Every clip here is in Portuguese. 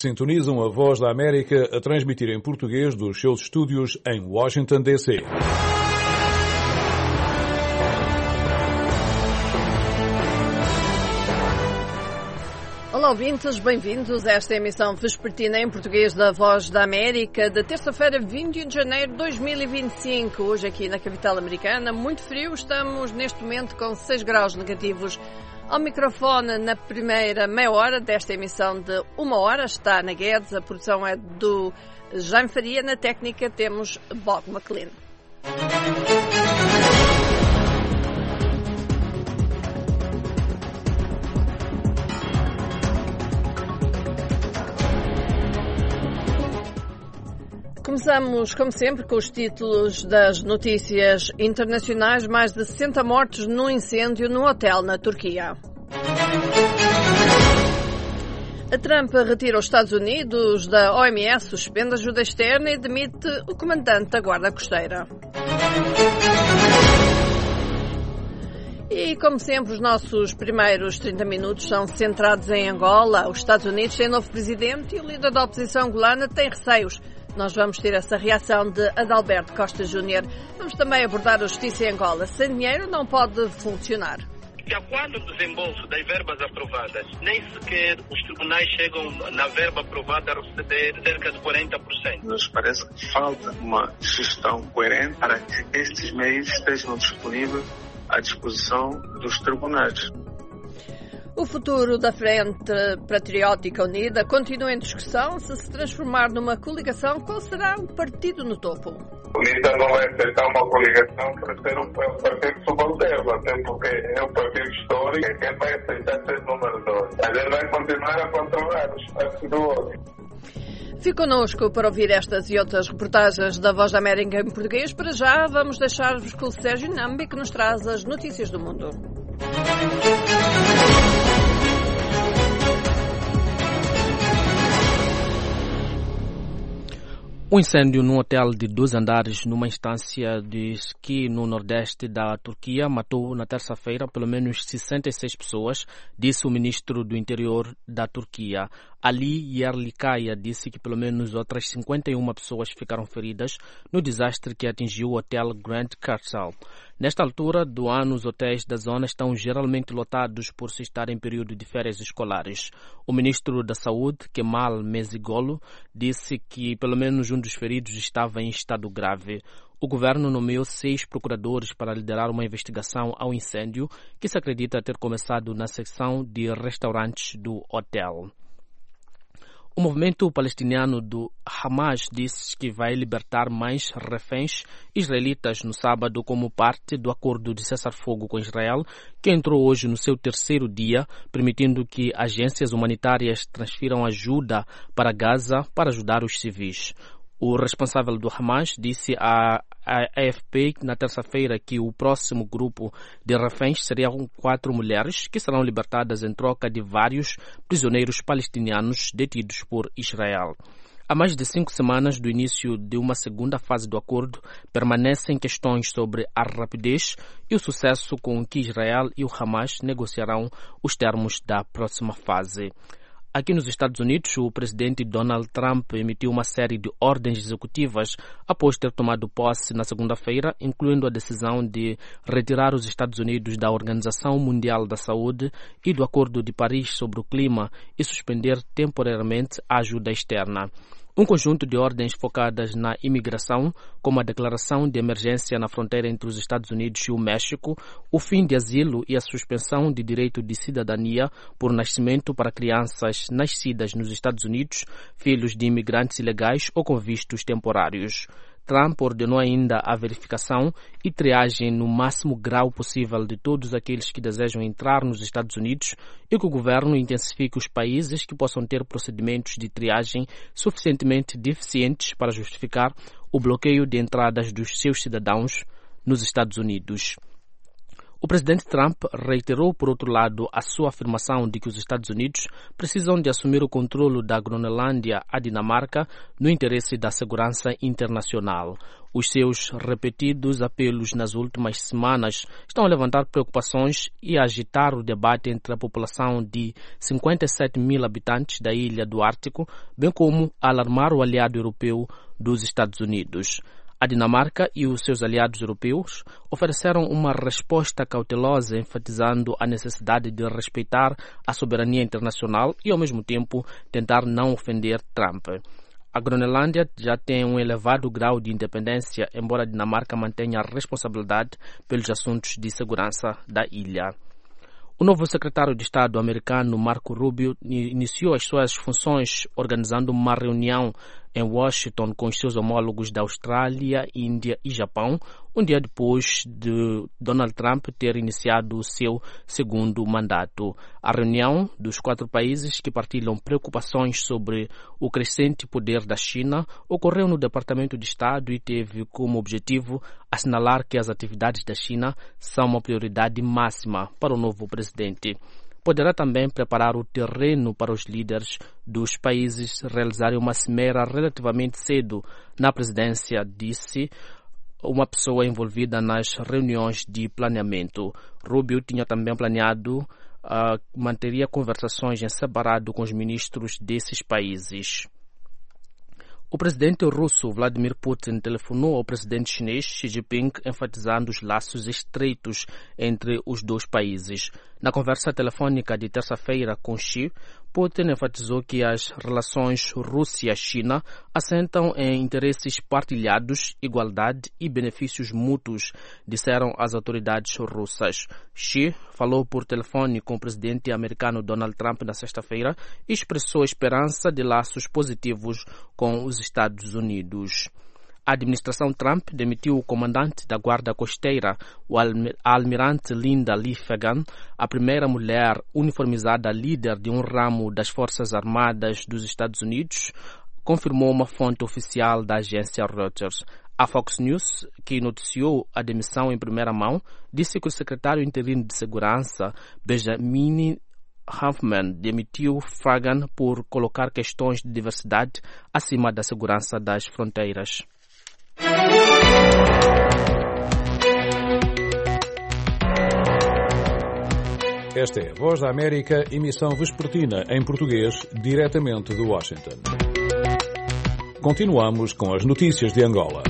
Sintonizam a Voz da América a transmitir em português dos seus estúdios em Washington, D.C. Olá ouvintes, bem-vindos a esta emissão vespertina em português da Voz da América de terça-feira, 21 de janeiro de 2025. Hoje aqui na capital americana, muito frio, estamos neste momento com 6 graus negativos. Ao microfone, na primeira meia hora desta emissão de 1 hora, está Ana Guedes, a produção é do Jaime Faria, na técnica temos Bob McLean. Começamos, como sempre, com os títulos das notícias internacionais. Mais de 60 mortos num incêndio num hotel na Turquia. A Trump retira os Estados Unidos da OMS, suspende a ajuda externa e demite o comandante da Guarda Costeira. E, como sempre, os nossos primeiros 30 minutos são centrados em Angola. Os Estados Unidos têm novo presidente e o líder da oposição angolana tem receios. Nós vamos ter essa reação de Adalberto Costa Júnior. Vamos também abordar a justiça em Angola. Sem dinheiro não pode funcionar. De acordo com o desembolso das verbas aprovadas, nem sequer os tribunais chegam na verba aprovada a receber cerca de 40%. Nos parece que falta uma gestão coerente para que estes meios estejam disponíveis à disposição dos tribunais. O futuro da Frente Patriótica Unida continua em discussão. Se transformar numa coligação, qual será o partido no topo? A Unida não vai aceitar uma coligação para ser um partido subalterno, até porque é um partido histórico, é quem vai aceitar ser número 2. A gente vai continuar a controlar os espaços do outro. Fique connosco para ouvir estas e outras reportagens da Voz da América em português. Para já, vamos deixar-vos com o Sérgio Nambi, que nos traz as notícias do mundo. Um incêndio num hotel de 2 andares numa instância de esqui no nordeste da Turquia matou na terça-feira pelo menos 66 pessoas, disse o ministro do Interior da Turquia. Ali Yerlikaya disse que pelo menos outras 51 pessoas ficaram feridas no desastre que atingiu o hotel Grand Castle. Nesta altura do ano, os hotéis da zona estão geralmente lotados por se estar em período de férias escolares. O ministro da Saúde, Kemal Mezigolu, disse que pelo menos um dos feridos estava em estado grave. O governo nomeou 6 procuradores para liderar uma investigação ao incêndio que se acredita ter começado na seção de restaurantes do hotel. O movimento palestiniano do Hamas disse que vai libertar mais reféns israelitas no sábado como parte do acordo de cessar-fogo com Israel, que entrou hoje no seu 3º dia, permitindo que agências humanitárias transfiram ajuda para Gaza para ajudar os civis. O responsável do Hamas disse à AFP na terça-feira que o próximo grupo de reféns seriam 4 mulheres que serão libertadas em troca de vários prisioneiros palestinianos detidos por Israel. Há mais de 5 semanas do início de uma segunda fase do acordo, permanecem questões sobre a rapidez e o sucesso com que Israel e o Hamas negociarão os termos da próxima fase. Aqui nos Estados Unidos, o presidente Donald Trump emitiu uma série de ordens executivas após ter tomado posse na segunda-feira, incluindo a decisão de retirar os Estados Unidos da Organização Mundial da Saúde e do Acordo de Paris sobre o Clima e suspender temporariamente a ajuda externa. Um conjunto de ordens focadas na imigração, como a declaração de emergência na fronteira entre os Estados Unidos e o México, o fim de asilo e a suspensão de direito de cidadania por nascimento para crianças nascidas nos Estados Unidos, filhos de imigrantes ilegais ou com vistos temporários. Trump ordenou ainda a verificação e triagem no máximo grau possível de todos aqueles que desejam entrar nos Estados Unidos e que o governo intensifique os países que possam ter procedimentos de triagem suficientemente deficientes para justificar o bloqueio de entradas dos seus cidadãos nos Estados Unidos. O presidente Trump reiterou, por outro lado, a sua afirmação de que os Estados Unidos precisam de assumir o controle da Groenlândia à Dinamarca no interesse da segurança internacional. Os seus repetidos apelos nas últimas semanas estão a levantar preocupações e a agitar o debate entre a população de 57 mil habitantes da ilha do Ártico, bem como a alarmar o aliado europeu dos Estados Unidos. A Dinamarca e os seus aliados europeus ofereceram uma resposta cautelosa, enfatizando a necessidade de respeitar a soberania internacional e, ao mesmo tempo, tentar não ofender Trump. A Groenlândia já tem um elevado grau de independência, embora a Dinamarca mantenha a responsabilidade pelos assuntos de segurança da ilha. O novo secretário de Estado americano, Marco Rubio, iniciou as suas funções organizando uma reunião em Washington com os seus homólogos da Austrália, Índia e Japão, um dia depois de Donald Trump ter iniciado o seu segundo mandato. A reunião dos 4 países que partilham preocupações sobre o crescente poder da China ocorreu no Departamento de Estado e teve como objetivo assinalar que as atividades da China são uma prioridade máxima para o novo presidente. Poderá também preparar o terreno para os líderes dos países realizarem uma cimeira relativamente cedo na presidência, disse uma pessoa envolvida nas reuniões de planeamento. Rubio tinha também planeado manteria conversações em separado com os ministros desses países. O presidente russo Vladimir Putin telefonou ao presidente chinês Xi Jinping, enfatizando os laços estreitos entre os dois países. Na conversa telefônica de terça-feira com Xi, Putin enfatizou que as relações Rússia-China assentam em interesses partilhados, igualdade e benefícios mútuos, disseram as autoridades russas. Xi falou por telefone com o presidente americano Donald Trump na sexta-feira e expressou esperança de laços positivos com os Estados Unidos. A administração Trump demitiu o comandante da Guarda Costeira, a almirante Linda Lee Fagan, a primeira mulher uniformizada líder de um ramo das Forças Armadas dos Estados Unidos, confirmou uma fonte oficial da agência Reuters. A Fox News, que noticiou a demissão em primeira mão, disse que o secretário interino de Segurança, Benjamin Huffman, demitiu Fagan por colocar questões de diversidade acima da segurança das fronteiras. Esta é a Voz da América, emissão vespertina em português, diretamente de Washington. Continuamos com as notícias de Angola.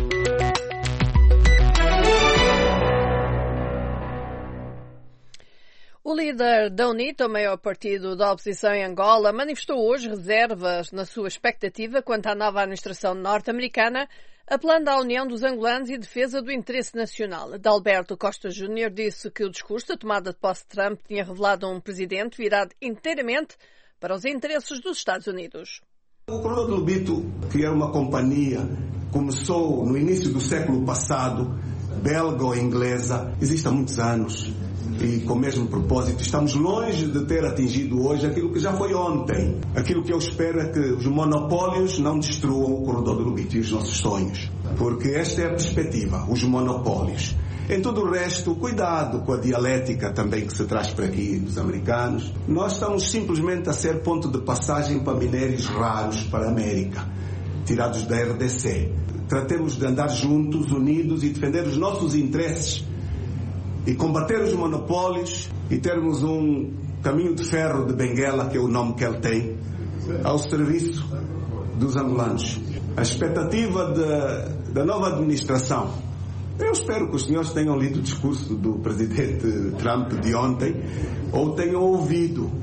O líder da UNITA, o maior partido da oposição em Angola, manifestou hoje reservas na sua expectativa quanto à nova administração norte-americana, apelando à união dos angolanos e defesa do interesse nacional. Adalberto Costa Júnior disse que o discurso da tomada de posse de Trump tinha revelado um presidente virado inteiramente para os interesses dos Estados Unidos. O Corredor do Lobito, que era uma companhia, começou no início do século passado, belgo-inglesa, existe há muitos anos. E com o mesmo propósito, estamos longe de ter atingido hoje aquilo que já foi ontem. Aquilo que eu espero é que os monopólios não destruam o Corredor do Lobito e os nossos sonhos. Porque esta é a perspectiva, os monopólios. Em todo o resto, cuidado com a dialética também que se traz por aqui dos americanos. Nós estamos simplesmente a ser ponto de passagem para minérios raros para a América, tirados da RDC. Tratemos de andar juntos, unidos e defender os nossos interesses e combater os monopólios e termos um caminho de ferro de Benguela, que é o nome que ele tem, ao serviço dos angolanos. A expectativa da nova administração. Eu espero que os senhores tenham lido o discurso do presidente Trump de ontem ou tenham ouvido.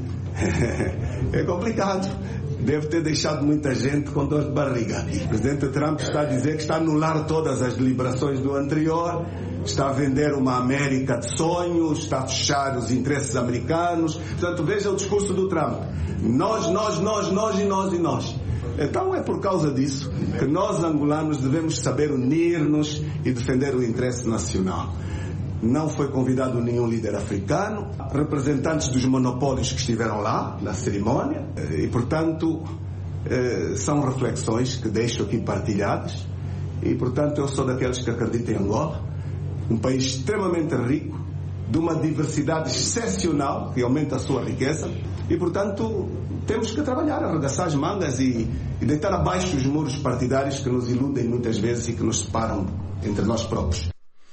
É complicado. Deve ter deixado muita gente com dor de barriga. O presidente Trump está a dizer que está a anular todas as deliberações do anterior, está a vender uma América de sonhos, está a fechar os interesses americanos. Portanto, veja o discurso do Trump. Nós e nós. Então é por causa disso que nós angolanos devemos saber unir-nos e defender o interesse nacional. Não foi convidado nenhum líder africano, representantes dos monopólios que estiveram lá na cerimónia e, portanto, são reflexões que deixo aqui partilhadas e, portanto, eu sou daqueles que acreditam em Angola, um país extremamente rico, de uma diversidade excepcional que aumenta a sua riqueza e, portanto, temos que trabalhar, arregaçar as mangas e deitar abaixo os muros partidários que nos iludem muitas vezes e que nos separam entre nós próprios.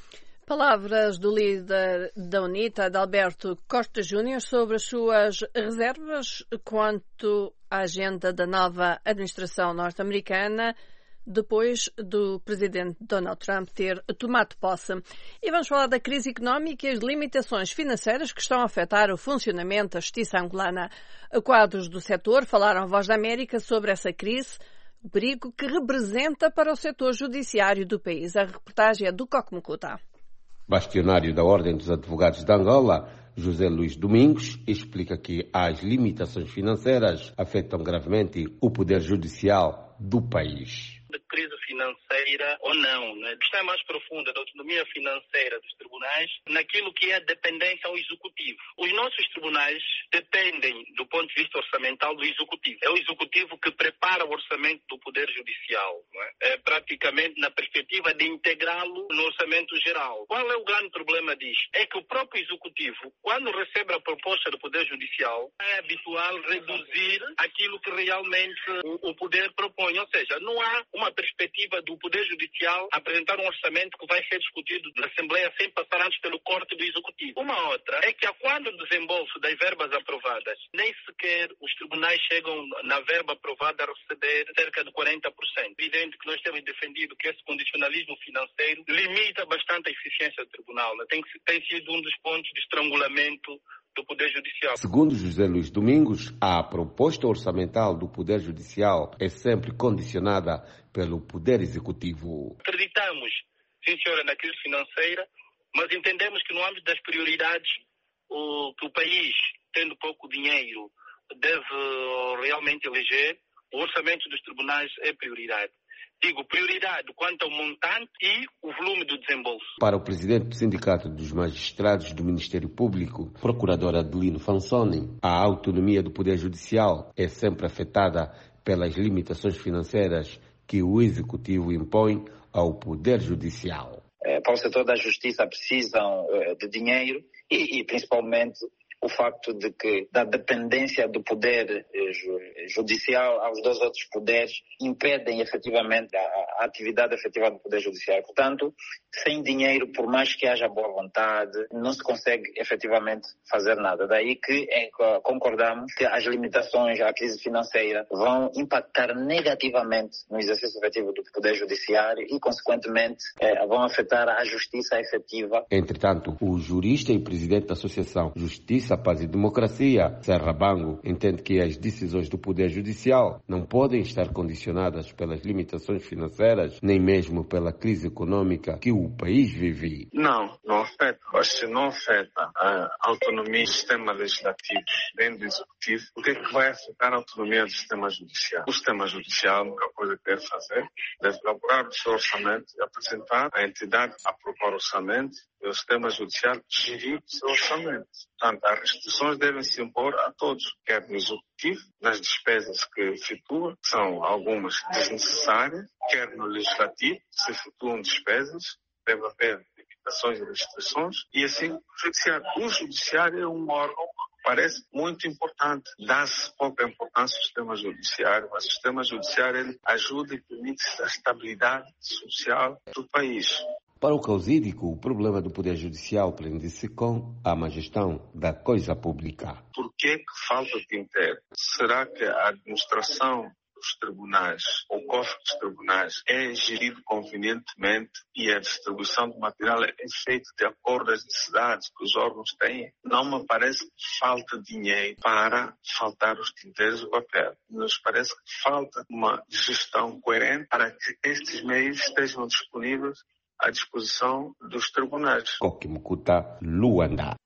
Palavras do líder da UNITA, Adalberto Costa Júnior, sobre as suas reservas quanto à agenda da nova administração norte-americana, depois do presidente Donald Trump ter tomado posse. E vamos falar da crise económica e as limitações financeiras que estão a afetar o funcionamento da justiça angolana. Quadros do setor falaram à Voz da América sobre essa crise, o perigo que representa para o setor judiciário do país. A reportagem é do Cocmucuta. Bastionário da Ordem dos Advogados de Angola, José Luís Domingos, explica que as limitações financeiras afetam gravemente o poder judicial do país. De crise financeira ou não, né? A questão mais profunda da autonomia financeira dos tribunais naquilo que é a dependência ao executivo. Os nossos tribunais dependem, do ponto de vista orçamental, do executivo. É o executivo que prepara o orçamento do poder judicial, não é? Praticamente na perspectiva de integrá-lo no orçamento geral. Qual é o grande problema disto? É que o próprio executivo, quando recebe a proposta do poder judicial, é habitual reduzir aquilo que realmente o poder propõe. Ou seja, não há uma perspectiva do Poder Judicial apresentar um orçamento que vai ser discutido na Assembleia sem passar antes pelo corte do Executivo. Uma outra é que, quando o desembolso das verbas aprovadas, nem sequer os tribunais chegam na verba aprovada a receber cerca de 40%. Evidente que nós temos defendido que esse condicionalismo financeiro limita bastante a eficiência do tribunal, né? Tem sido um dos pontos de estrangulamento do Poder Judicial. Segundo José Luís Domingos, a proposta orçamental do Poder Judicial é sempre condicionada pelo Poder Executivo. Acreditamos, sim senhora, na crise financeira, mas entendemos que no âmbito das prioridades, que o país, tendo pouco dinheiro, deve realmente eleger, o orçamento dos tribunais é prioridade. Digo, prioridade quanto ao montante e o volume do desembolso. Para o presidente do Sindicato dos Magistrados do Ministério Público, procurador Adelino Fansoni, a autonomia do Poder Judicial é sempre afetada pelas limitações financeiras que o Executivo impõe ao Poder Judicial. Para o setor da justiça precisam de dinheiro e principalmente o facto de que da dependência do poder judicial aos dois outros poderes impedem efetivamente a atividade efetiva do poder judicial. Portanto, sem dinheiro, por mais que haja boa vontade, não se consegue efetivamente fazer nada. Daí que concordamos que as limitações à crise financeira vão impactar negativamente no exercício efetivo do poder judiciário e, consequentemente, vão afetar a justiça efetiva. Entretanto, o jurista e presidente da Associação Justiça, Paz e Democracia, Serra Bango, entende que as decisões do Poder Judicial não podem estar condicionadas pelas limitações financeiras, nem mesmo pela crise econômica que o país vive. Não afeta. Acho que não afeta a autonomia do sistema legislativo dentro do executivo. O que é que vai afetar a autonomia do sistema judicial? O sistema judicial, a única coisa que deve fazer, deve elaborar o seu orçamento e apresentar à entidade a aprovar o orçamento e o sistema judicial gerir o seu orçamento. Portanto, as restrições devem se impor a todos, quer no executivo, nas despesas que efetua, que são algumas desnecessárias, quer no legislativo, se efetuam despesas, deve haver limitações e restrições, e assim o judiciário. O judiciário é um órgão que parece muito importante. Dá-se pouca importância ao sistema judiciário, mas o sistema judiciário ele ajuda e permite a estabilidade social do país. Para o Causídico, o problema do Poder Judicial prende-se com a má gestão da coisa pública. Por que falta de dinheiro? Será que a administração dos tribunais, o cofre dos tribunais é gerido convenientemente e a distribuição do material é feita de acordo com as necessidades que os órgãos têm? Não me parece que falta dinheiro para faltar os tinteiros do papel. Nos parece que falta uma gestão coerente para que estes meios estejam disponíveis à disposição dos tribunais. Cocmucuta, Luanda.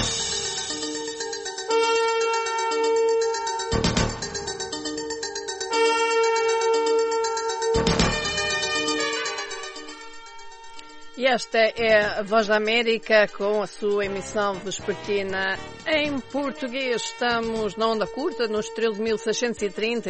E esta é a Voz da América com a sua emissão vespertina em português. Estamos na onda curta, nos 13.630 e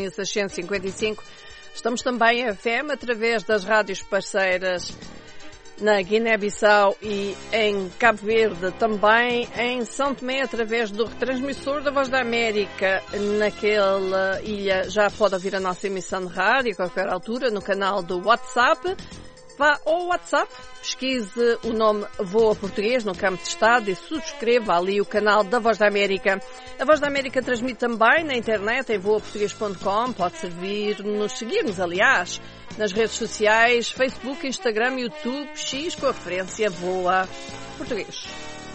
17.655. Estamos também em FM através das rádios parceiras. na Guiné-Bissau e em Cabo Verde, também em São Tomé, através do retransmissor da Voz da América. Naquela ilha já pode ouvir a nossa emissão de rádio a qualquer altura no canal do WhatsApp. Vá ao WhatsApp, pesquise o nome Voa Português no campo de estado e subscreva ali o canal da Voz da América. A Voz da América transmite também na internet em voaportuguês.com. Pode seguir-nos, aliás, nas redes sociais, Facebook, Instagram, YouTube, X com a referência Voa Português.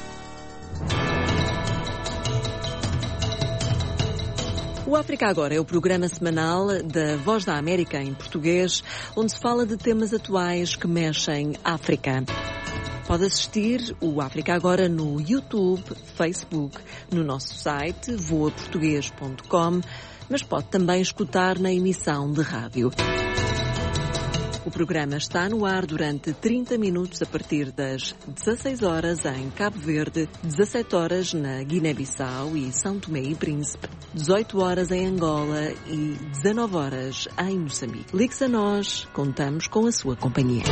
O África Agora é o programa semanal da Voz da América em português, onde se fala de temas atuais que mexem África. Pode assistir o África Agora no YouTube, Facebook, no nosso site voaportugues.com, mas pode também escutar na emissão de rádio. O programa está no ar durante 30 minutos a partir das 16 horas em Cabo Verde, 17 horas na Guiné-Bissau e São Tomé e Príncipe, 18 horas em Angola e 19 horas em Moçambique. Ligue-se a nós, contamos com a sua companhia.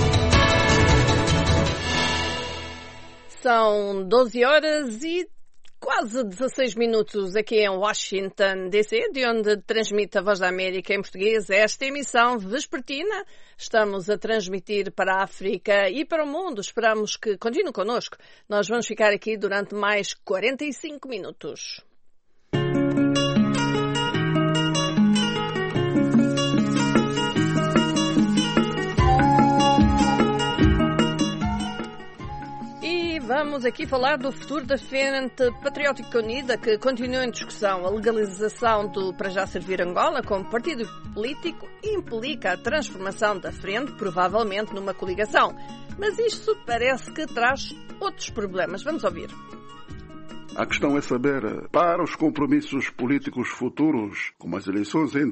São 12 horas e quase 16 minutos aqui em Washington, D.C., de onde transmite a Voz da América em português esta emissão vespertina. Estamos a transmitir para a África e para o mundo. Esperamos que continue connosco. Nós vamos ficar aqui durante mais 45 minutos. Vamos aqui falar do futuro da Frente Patriótica Unida, que continua em discussão. A legalização do Para Já Servir Angola como partido político implica a transformação da Frente, provavelmente numa coligação. Mas isto parece que traz outros problemas. Vamos ouvir. A questão é saber, para os compromissos políticos futuros, como as eleições em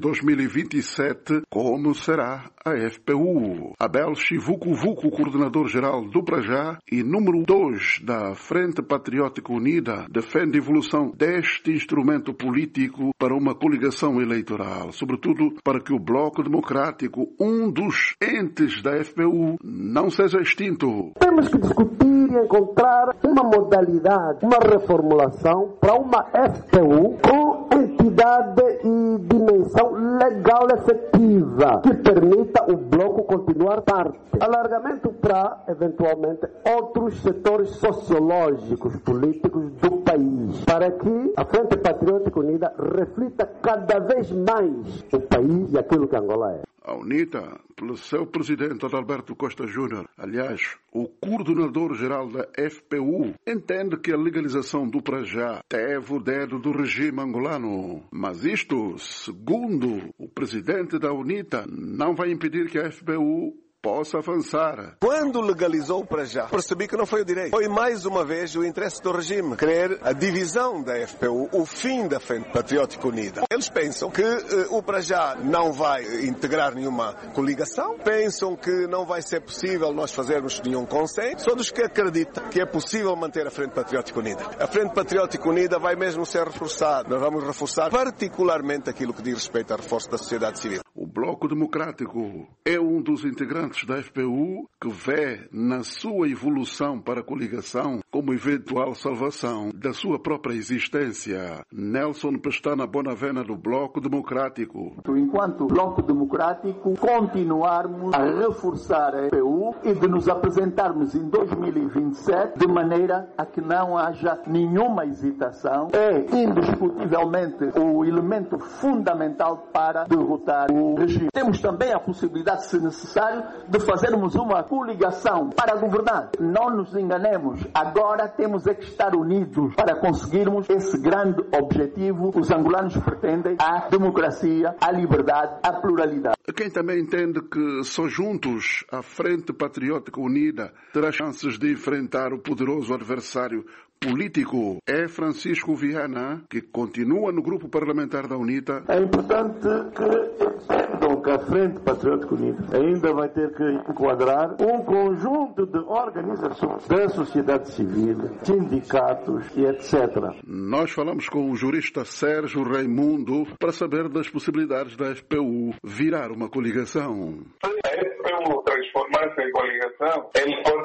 2027, como será a FPU. Abel Chivuco-Vuco, coordenador-geral do Prajá e número 2 da Frente Patriótica Unida, defende a evolução deste instrumento político para uma coligação eleitoral, sobretudo para que o Bloco Democrático, um dos entes da FPU, não seja extinto. Temos que discutir e encontrar uma modalidade, uma reformulação para uma FPU com entidade e dimensão legal efetiva que permita o bloco continuar parte. Alargamento para, eventualmente, outros setores sociológicos, políticos do país, para que a Frente Patriótica Unida reflita cada vez mais o país e aquilo que Angola é. A UNITA, pelo seu presidente Adalberto Costa Júnior, aliás, o coordenador-geral da FPU, entende que a legalização do Prajá teve o dedo do regime angolano. Mas isto, segundo o presidente da UNITA, não vai impedir que a FPU possa avançar. Quando legalizou o Prajá, percebi que não foi o direito. Foi mais uma vez o interesse do regime querer a divisão da FPU, o fim da Frente Patriótica Unida. Eles pensam que o Prajá não vai integrar nenhuma coligação, pensam que não vai ser possível nós fazermos nenhum consenso. São dos que acreditam que é possível manter a Frente Patriótica Unida. A Frente Patriótica Unida vai mesmo ser reforçada. Nós vamos reforçar particularmente aquilo que diz respeito ao reforço da sociedade civil. O Bloco Democrático é um dos integrantes da FPU que vê na sua evolução para a coligação como eventual salvação da sua própria existência. Nelson Pestana Bonavena, do Bloco Democrático. Enquanto Bloco Democrático, continuarmos a reforçar a FPU e de nos apresentarmos em 2027 de maneira a que não haja nenhuma hesitação. É indiscutivelmente o elemento fundamental para derrotar o regime. Temos também a possibilidade, se necessário, de fazermos uma coligação para governar. Não nos enganemos. Agora temos é que estar unidos para conseguirmos esse grande objetivo. Os angolanos pretendem a democracia, a liberdade, a pluralidade. Quem também entende que só juntos a Frente Patriótica Unida terá chances de enfrentar o poderoso adversário político é Francisco Viana, que continua no grupo parlamentar da UNITA. É importante que entendam que a Frente Patriótica Unida ainda vai ter que enquadrar um conjunto de organizações da sociedade civil, sindicatos e etc. Nós falamos com o jurista Sérgio Raimundo para saber das possibilidades da FPU virar uma coligação. A FPU transformar-se em coligação, ele pode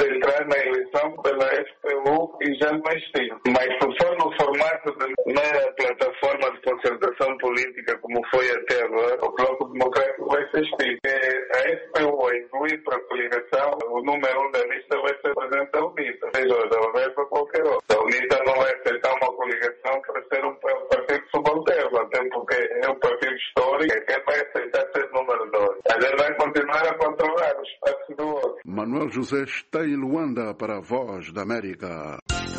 na eleição pela FPU e já não existe. Mas se for no formato de mera plataforma de concertação política como foi até agora, o Bloco Democrático vai ser extinto. A FPU a incluir para a coligação, o número 1 da lista vai ser o presidente da UNITA, seja da UNEP ou qualquer outro. A UNITA não vai aceitar uma coligação para ser um partido subalterno, até porque é um partido histórico, quem vai aceitar ser número 2. A gente vai continuar a controlar os espaços do outro. Manuel José está em Luanda para a Voz da América.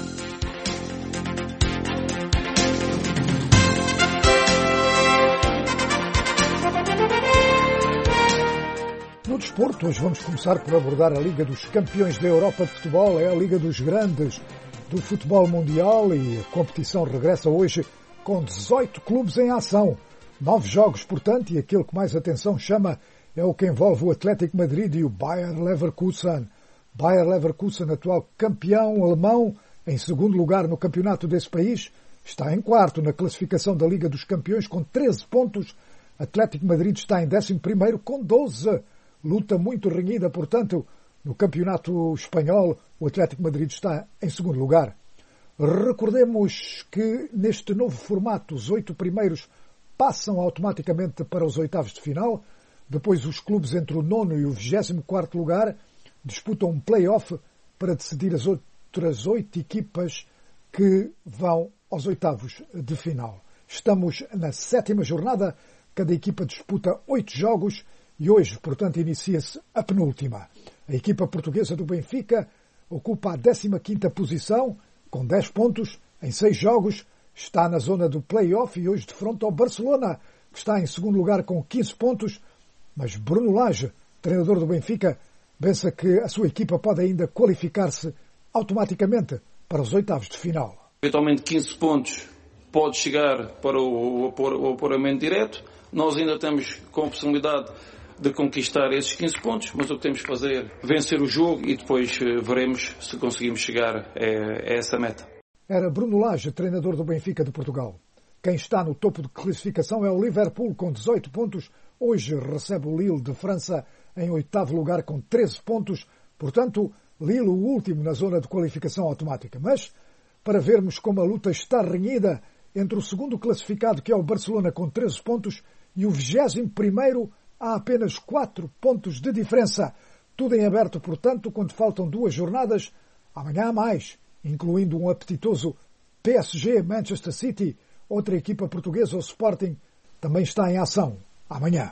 No desporto, hoje vamos começar por abordar a Liga dos Campeões da Europa de Futebol. É a Liga dos Grandes do futebol mundial e a competição regressa hoje com 18 clubes em ação. 9 jogos, portanto, e aquilo que mais atenção chama é o que envolve o Atlético Madrid e o Bayer Leverkusen. Bayer Leverkusen, atual campeão alemão, em segundo lugar no campeonato desse país, está em quarto na classificação da Liga dos Campeões com 13 pontos. Atlético Madrid está em 11º com 12. Luta muito renhida, portanto, no campeonato espanhol, o Atlético Madrid está em segundo lugar. Recordemos que neste novo formato, os 8 primeiros passam automaticamente para os oitavos de final. Depois os clubes entre o 9º e o 24º lugar disputam um play-off para decidir as outras 8 equipas que vão aos oitavos de final. Estamos na 7ª jornada, cada equipa disputa 8 jogos e hoje, portanto, inicia-se a penúltima. A equipa portuguesa do Benfica ocupa a 15ª posição, com 10 pontos em 6 jogos, está na zona do play-off e hoje defronta ao Barcelona, que está em segundo lugar com 15 pontos, mas Bruno Lage, treinador do Benfica, pensa que a sua equipa pode ainda qualificar-se automaticamente para os oitavos de final. Eventualmente 15 pontos pode chegar para o apuramento direto. Nós ainda estamos com a possibilidade de conquistar esses 15 pontos, mas o que temos que fazer é vencer o jogo e depois veremos se conseguimos chegar a essa meta. Era Bruno Lage, treinador do Benfica de Portugal. Quem está no topo de classificação é o Liverpool com 18 pontos. Hoje recebe o Lille de França em 8º lugar com 13 pontos. Portanto, Lille o último na zona de qualificação automática. Mas, para vermos como a luta está renhida entre o segundo classificado, que é o Barcelona, com 13 pontos, e o 21º, há apenas 4 pontos de diferença. Tudo em aberto, portanto, quando faltam 2 jornadas. Amanhã há mais, incluindo um apetitoso PSG Manchester City. Outra equipa portuguesa, o Sporting, também está em ação amanhã.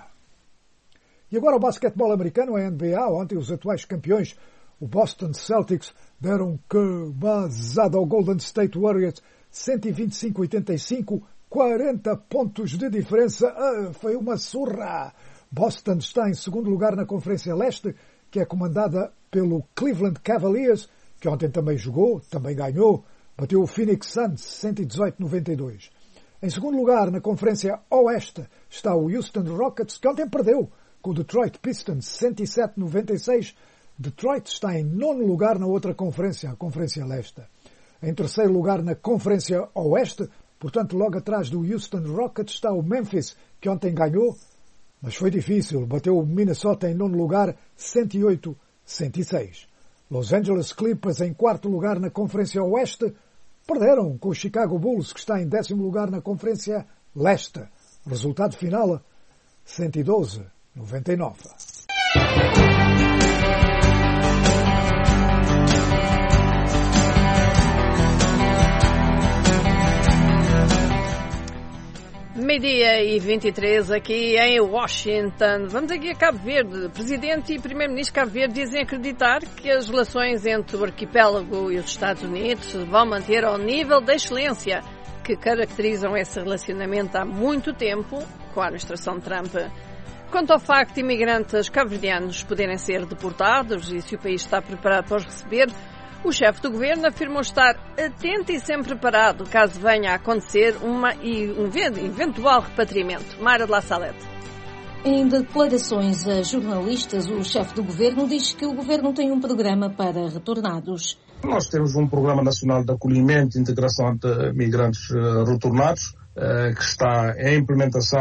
E agora o basquetebol americano, a NBA. Ontem os atuais campeões, o Boston Celtics, deram cabazada ao Golden State Warriors, 125-85, 40 pontos de diferença. Foi uma surra. Boston está em segundo lugar na Conferência Leste, que é comandada pelo Cleveland Cavaliers, que ontem também jogou, também ganhou, bateu o Phoenix Suns 118-92. Em segundo lugar, na Conferência Oeste, está o Houston Rockets, que ontem perdeu com o Detroit Pistons 107-96. Detroit está em 9º lugar na outra conferência, a Conferência Leste. Em terceiro lugar na Conferência Oeste, portanto logo atrás do Houston Rockets, está o Memphis, que ontem ganhou, mas foi difícil, bateu o Minnesota em 9º lugar 108-106. Los Angeles Clippers em 4º lugar na Conferência Oeste, perderam com o Chicago Bulls, que está em 10º lugar na Conferência Leste. Resultado final, 112-99. Meio-dia e 23 aqui em Washington. Vamos aqui a Cabo Verde. Presidente e Primeiro-Ministro de Cabo Verde dizem acreditar que as relações entre o arquipélago e os Estados Unidos vão manter ao nível da excelência que caracterizam esse relacionamento há muito tempo com a administração Trump. Quanto ao facto de imigrantes cabo-verdianos poderem ser deportados e se o país está preparado para os receber, o chefe do governo afirmou estar atento e sempre preparado caso venha a acontecer um eventual repatriamento. Mara de La Salete. Em declarações a jornalistas, o chefe do governo diz que o governo tem um programa para retornados. Nós temos um programa nacional de acolhimento e integração de migrantes retornados, que está em implementação.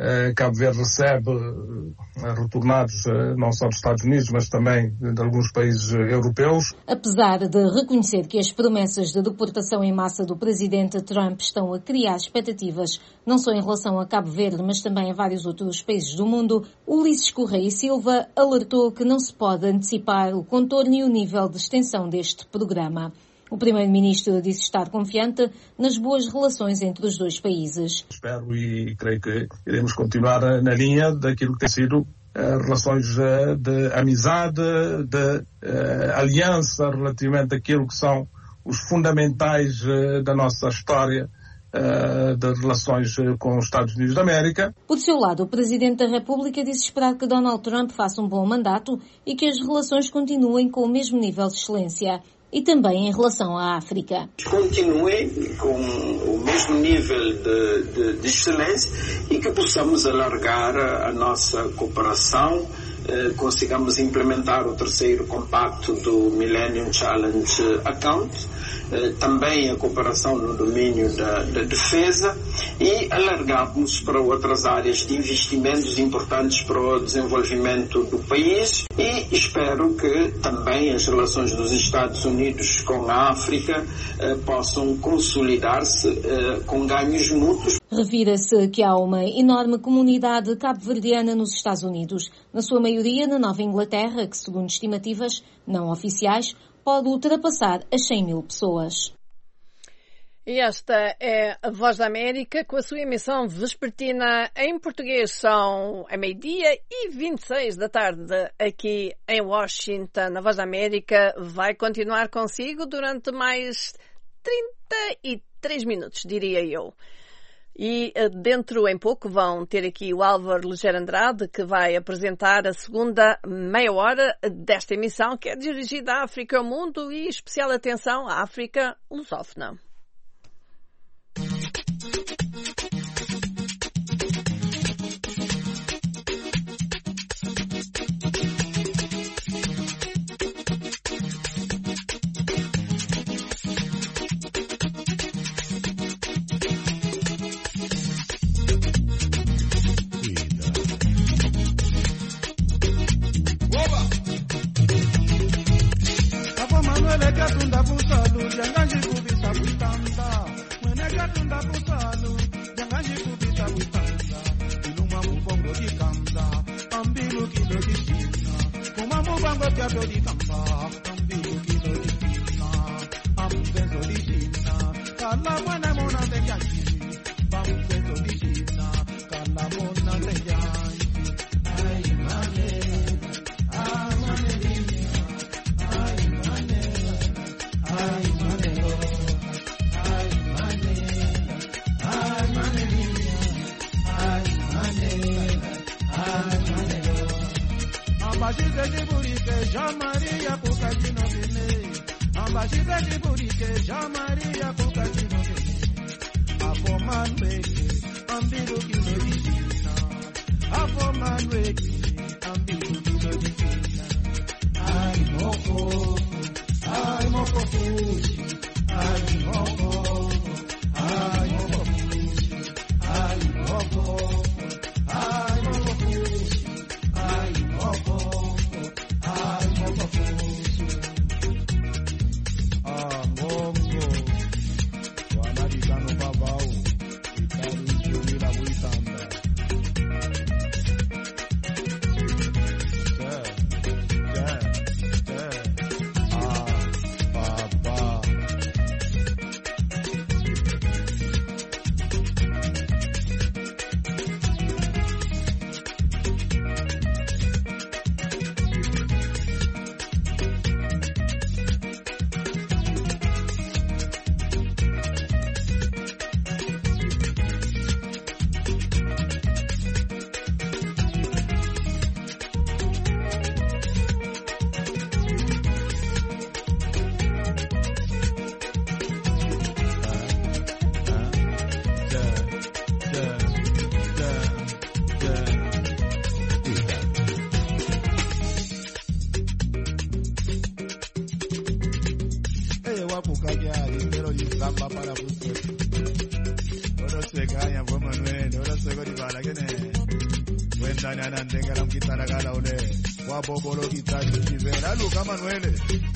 Cabo Verde recebe retornados não só dos Estados Unidos, mas também de alguns países europeus. Apesar de reconhecer que as promessas de deportação em massa do presidente Trump estão a criar expectativas não só em relação a Cabo Verde, mas também a vários outros países do mundo, Ulisses Correia e Silva alertou que não se pode antecipar o contorno e o nível de extensão deste programa. O primeiro-ministro disse estar confiante nas boas relações entre os dois países. Espero e creio que iremos continuar na linha daquilo que tem sido relações de amizade, de aliança relativamente àquilo que são os fundamentais da nossa história de relações com os Estados Unidos da América. Por seu lado, o Presidente da República disse esperar que Donald Trump faça um bom mandato e que as relações continuem com o mesmo nível de excelência. E também em relação à África. Continue com o mesmo nível de excelência e que possamos alargar a nossa cooperação, consigamos implementar o terceiro compacto do Millennium Challenge Account, também a cooperação no domínio da defesa e alargarmos para outras áreas de investimentos importantes para o desenvolvimento do país e espero que também as relações dos Estados Unidos com a África possam consolidar-se com ganhos mútuos. Revira-se que há uma enorme comunidade cabo-verdiana nos Estados Unidos, na sua maioria na Nova Inglaterra, que segundo estimativas não oficiais, pode ultrapassar as 100 mil pessoas. E esta é a Voz da América, com a sua emissão vespertina em português. São a 12h26 da tarde aqui em Washington. A Voz da América vai continuar consigo durante mais 33 minutos, diria eu. E dentro em pouco vão ter aqui o Álvaro Ligeiro Andrade, que vai apresentar a segunda meia hora desta emissão, que é dirigida à África e ao mundo e especial atenção à África lusófona. Ahora se caña, pues Manuel, ahora se va a la que mañana tenga la quitana gala ole. Guapo bolo quitana y verá Luca Manuele.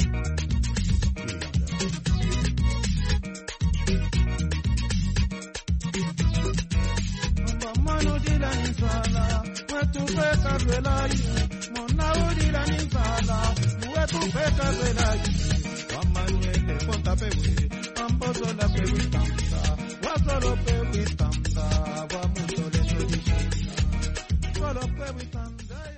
Mano di la nisala, tu peka velai, mona di la nisala, tu peka velai. Manuele ponta pewe, ambozo la pewe tamba, wasolo pewe tamba, wa muso le solo pewe tamba.